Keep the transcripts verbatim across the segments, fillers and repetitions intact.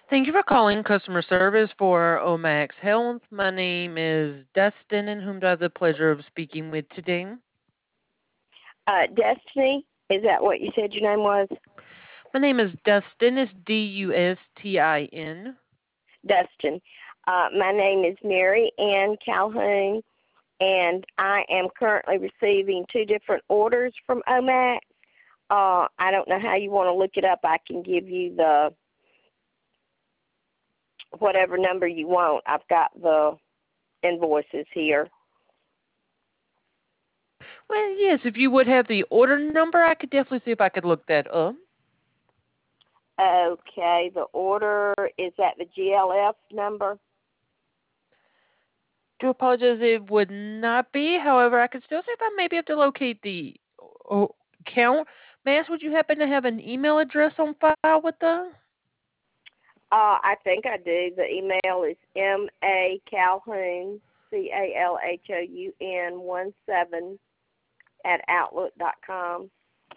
Thank you for calling customer service for Omax Health. My name is Dustin, and whom do I have the pleasure of speaking with today? Uh, Destiny, is that what you said your name was? My name is Dustin. It's D U S T I N. Dustin. Uh, my name is Mary Ann Calhoun, and I am currently receiving two different orders from Omax. Uh, I don't know how you want to look it up. I can give you the whatever number you want. I've got the invoices here. Well, yes, if you would have the order number, I could definitely see if I could look that up. Okay, the order is at the G L F number. Do apologize, it would not be. However, I could still see if I maybe have to locate the o- account. May I ask, would you happen to have an email address on file with the? Uh, I think I do. The email is M A Calhoun, C A L H O U N one seven at outlook dot com.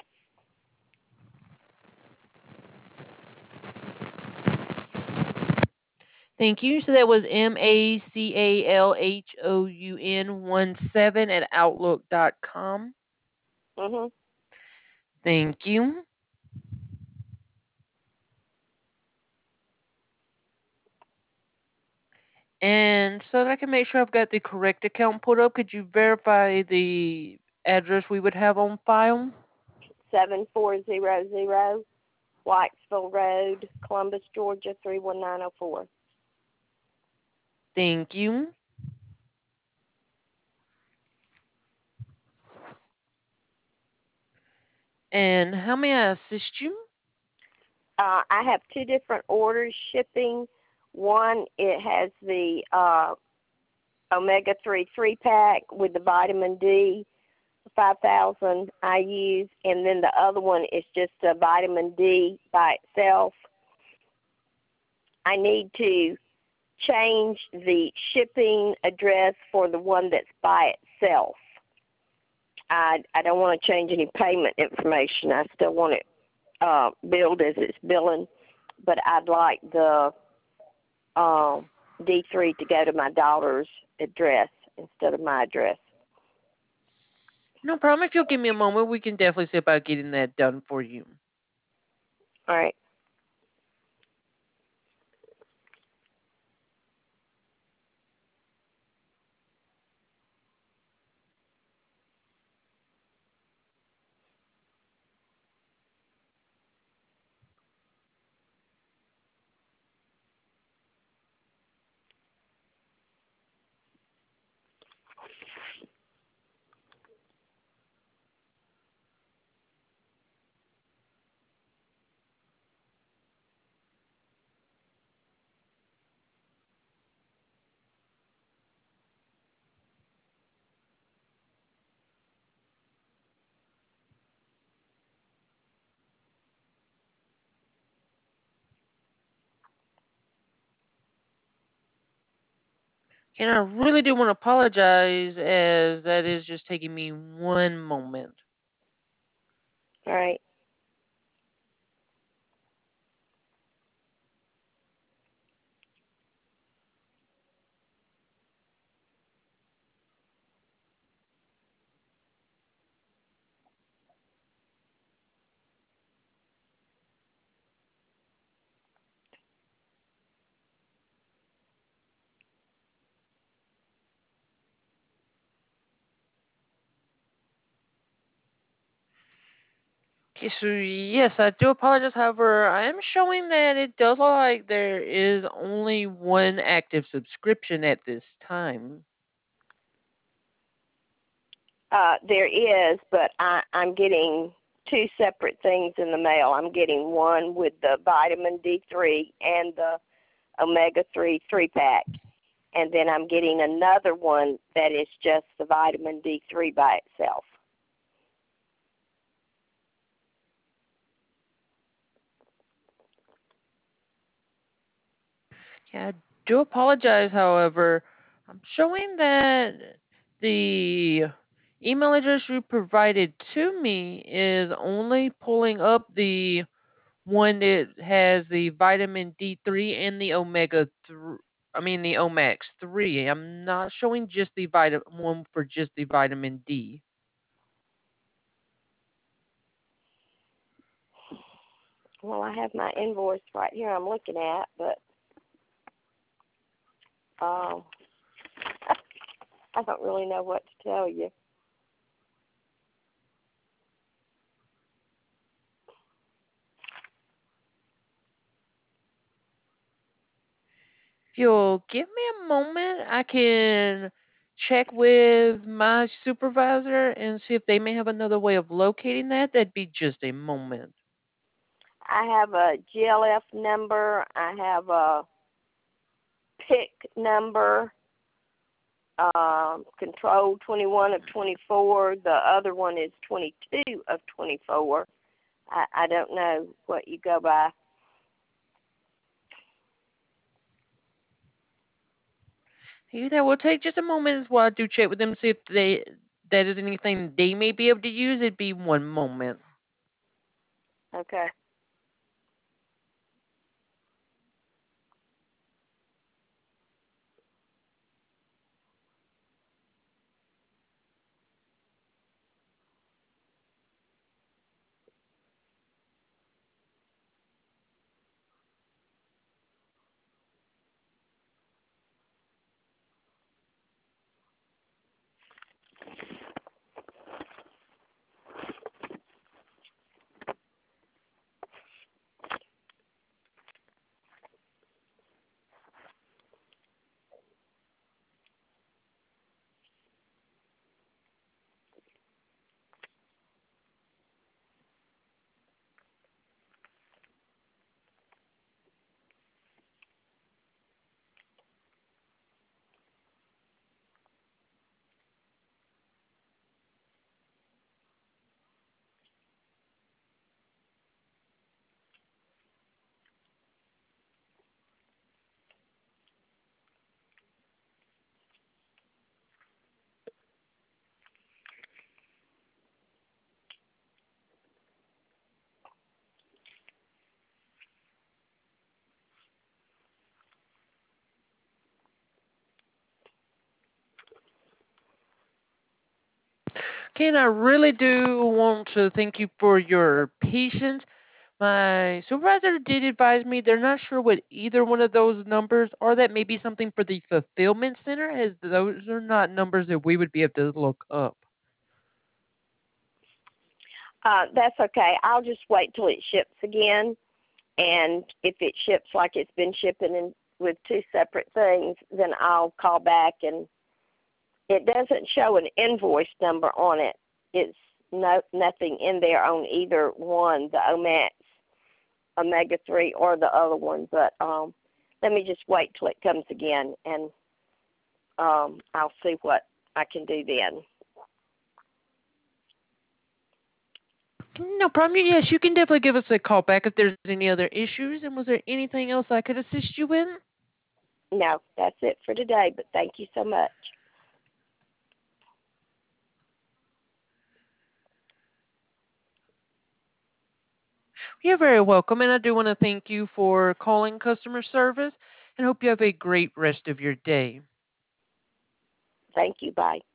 Thank you. So that was M A C A L H O U N one seven at outlook dot com. Mhm. Thank you. And so that I can make sure I've got the correct account pulled up, could you verify the address we would have on file? seven four zero zero Whitesville Road, Columbus, Georgia three one nine zero four. Thank you. And how may I assist you? Uh, I have two different orders shipping. One, it has the uh, omega three three pack with the vitamin D, five thousand I U's, and then the other one is just a vitamin D by itself. I need to change the shipping address for the one that's by itself. I I don't want to change any payment information. I still want it uh, billed as it's billing, but I'd like the uh, D three to go to my daughter's address instead of my address. No problem. If you'll give me a moment, we can definitely see about getting that done for you. All right. And I really do want to apologize, as that is just taking me one moment. All right. Okay, so yes, I do apologize. However, I am showing that it does look like there is only one active subscription at this time. Uh, there is, but I, I'm getting two separate things in the mail. I'm getting one with the vitamin D three and the omega three three pack, and then I'm getting another one that is just the vitamin D three by itself. Yeah, I do apologize. However, I'm showing that the email address you provided to me is only pulling up the one that has the vitamin D three and the omega three. I mean the Omax three. I'm not showing just the vitamin one for just the vitamin D. Well, I have my invoice right here I'm looking at, but um, I don't really know what to tell you. If you'll give me a moment, I can check with my supervisor and see if they may have another way of locating that. That'd be just a moment. I have a G L F number. I have a P I C number. Um, control twenty-one of twenty-four. The other one is twenty-two of twenty-four. I, I don't know what you go by. You know, we'll take just a moment while I do check with them, see if they that is anything they may be able to use. It'd be one moment. Okay. Ken, I really do want to thank you for your patience. My supervisor did advise me they're not sure what either one of those numbers are. That may be something for the fulfillment center, as those are not numbers that we would be able to look up. Uh, that's okay. I'll just wait till it ships again, and if it ships like it's been shipping in, with two separate things, then I'll call back. And it doesn't show an invoice number on it. It's no nothing in there on either one, the Omax omega three or the other one. But um, let me just wait till it comes again, and um, I'll see what I can do then. No problem. Yes, you can definitely give us a call back if there's any other issues. And was there anything else I could assist you with? No, that's it for today, but thank you so much. You're very welcome, and I do want to thank you for calling customer service and hope you have a great rest of your day. Thank you. Bye.